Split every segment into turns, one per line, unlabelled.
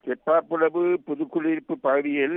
கெப்பாப்புலவு புதுக்குடியிருப்பு பகுதியில்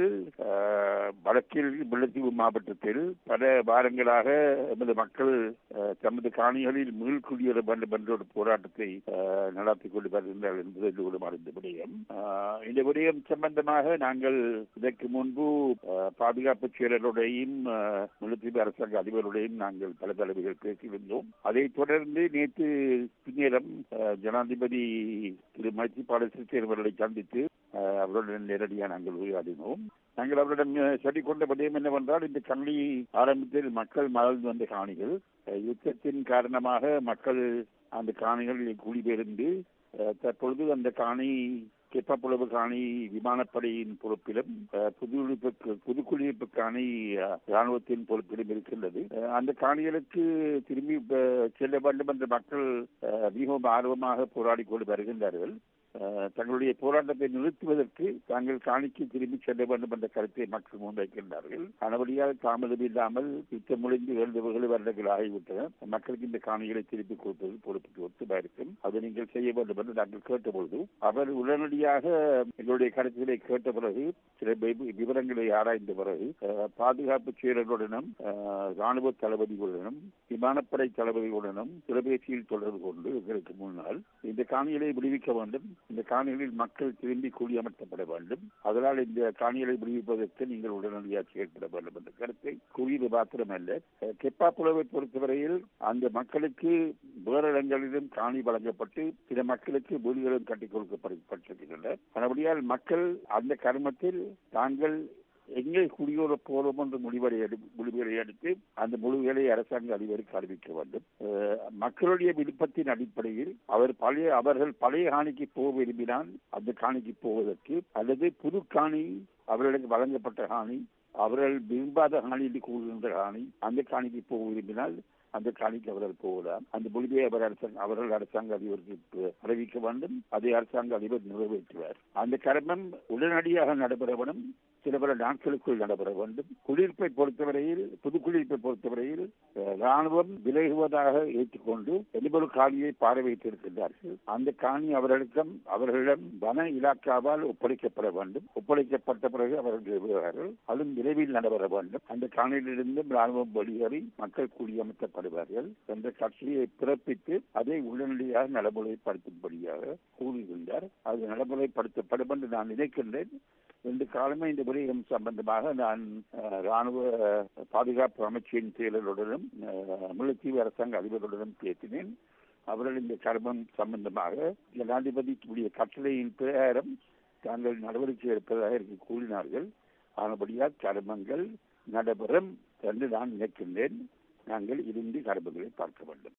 வடக்கில் முல்லைத்தீவு மாவட்டத்தில் பல வாரங்களாக எமது மக்கள் தமது காணிகளில் மீள்குடியேற வேண்டும் என்ற ஒரு போராட்டத்தை நடத்தி கொண்டு வருகின்றார்கள் என்பது அறிந்த விடயம். இந்த விடயம் சம்பந்தமாக நாங்கள் இதற்கு முன்பு பாதுகாப்பு செயலருடையும் முல்லைத்தீவு அரசாங்க அதிபருடையும் நாங்கள் பல தடவைகள் பேசியிருந்தோம். அதைத் தொடர்ந்து நேற்று பின்னேரம் ஜனாதிபதி திரு மைத்ரிபால சிறிசேன அவர்களை சந்தித்து அவருடன் நேரடியாக நாங்கள் உரையாடினோம். நாங்கள் அவரிடம் சொல்லிக் கொண்ட விடயம் என்னவென்றால், இந்த கல்வி ஆரம்பத்தில் மக்கள் மலர்ந்து வந்த காணிகள் யுத்தத்தின் காரணமாக மக்கள் அந்த காணிகளில் குடிபெயர்ந்து தற்பொழுது அந்த காணி கெப்பாப்புலவு காணி விமானப்படையின் பொறுப்பிலும் புதுக்குடியிருப்பு காணி இராணுவத்தின் பொறுப்பிலும் இருக்கின்றது. அந்த காணிகளுக்கு திரும்பி செல்ல வேண்டும் என்ற மக்கள் மிகவும் ஆர்வமாக போராடி கொண்டு வருகின்றார்கள். தங்களுடைய போராட்டத்தை நிறுத்துவதற்கு தாங்கள் காணிக்கு திரும்பி செல்ல வேண்டும் என்ற கருத்தை மக்கள் முன்வைக்கின்றார்கள். ஆனபடியால் தாமதம் இல்லாமல் யுத்தம் முடிந்து 7 வருடங்கள் ஆகிவிட்டன. மக்களுக்கு இந்த காணிகளை திருப்பி கொடுப்பது பொறுப்புக்கு ஒத்துமா இருக்கும். அதை நீங்கள் செய்ய வேண்டும் என்று நாங்கள் கேட்டபொழுது அவர் உடனடியாக எங்களுடைய கருத்துக்களை கேட்ட பிறகு சில விவரங்களை ஆராய்ந்த பிறகு பாதுகாப்பு செயலர்களுடனும் இராணுவ தளபதிகளுடனும் விமானப்படை தளபதிகளுடனும் தொலைபேசியில் தொடர்பு கொண்டு இதற்கு முன்னால் இந்த காணிகளை விடுவிக்க வேண்டும், இந்த காணிகளில் மக்கள் திரும்பி குடியமர்த்தப்பட வேண்டும், அதனால் இந்த காணிகளை விடுவிப்பதற்கு நீங்கள் உடனடியாக செயல்பட வேண்டும் என்ற கருத்தை கூறியது மாத்திரமல்ல, கெப்பாப்புலவை பொறுத்தவரையில் அந்த மக்களுக்கு வேறு இடங்களிலும் காணி வழங்கப்பட்டு சில மக்களுக்கு வீடுகளும் கட்டிக் கொடுக்கப்பட்டிருக்கின்றன. அதபடியால் மக்கள் அந்த கர்மத்தில் தாங்கள் எங்கே குடியோர போறோம் என்ற முடிவுகளை எடுத்து அந்த முடிவுகளை அரசாங்க அதிபருக்கு அறிவிக்க வேண்டும். மக்களுடைய விருப்பத்தின் அடிப்படையில் அவர்கள் பழைய காணிக்கு போக விரும்பினால் அந்த காணிக்கு போவதற்கு, அல்லது புது காணி அவர்களுக்கு வழங்கப்பட்ட காணி அவர்கள் விரும்பாத காணி என்று கூறுகின்ற காணி அந்த காணிக்கு போக விரும்பினால் அந்த காணிக்கு அவர்கள் போகலாம். அந்த முடிவை அவர்கள் அரசாங்க அதிபருக்கு அறிவிக்க வேண்டும். அதை அரசாங்க அதிபர் நிறைவேற்றுவார். அந்த கர்மம் உடனடியாக நடைபெற வேண்டும், சில பல நாட்களுக்குள் நடைபெற வேண்டும். குடியிருப்பை பொறுத்தவரையில் புதுக்குடியிருப்பை பொறுத்தவரையில் இராணுவம் விலகுவதாக ஏற்றுக்கொண்டு எரிபொரு காணியை பார்வையிட்டிருக்கின்றார்கள். அந்த காணி அவர்களிடம் வன இலாக்காவால் ஒப்படைக்கப்பட வேண்டும். ஒப்படைக்கப்பட்ட பிறகு அவர்கள் விடுவார்கள். அதுவும் விரைவில் நடைபெற வேண்டும். அந்த காணியிலிருந்து இராணுவம் வெளியேறி மக்கள் குடியமர்த்தப்படுவார்கள் என்ற கட்சியை பிறப்பித்து அதை உடனடியாக நடைமுறைப்படுத்தும்படியாக கூறுகின்றார். அது நடைமுறைப்படுத்தப்படும் என்று நான் நினைக்கின்றேன். இந்த காலமே இந்த விடயம் சம்பந்தமாக நான் இராணுவ பாதுகாப்பு அமைச்சின் செயலருடனும் முல்லைத்தீவு அரசாங்க அதிபருடனும் பேசினேன். அவர்கள் இந்த கர்மம் சம்பந்தமாக ஜனாதிபதிக்குரிய கட்டளையின் பிரகாரம் தாங்கள் நடவடிக்கை எடுப்பதாக கூறினார்கள். ஆனபடியால் கர்மங்கள் நடைபெறும் என்று நான் நினைக்கின்றேன். நாங்கள் இருந்து கர்மங்களை பார்க்க வேண்டும்.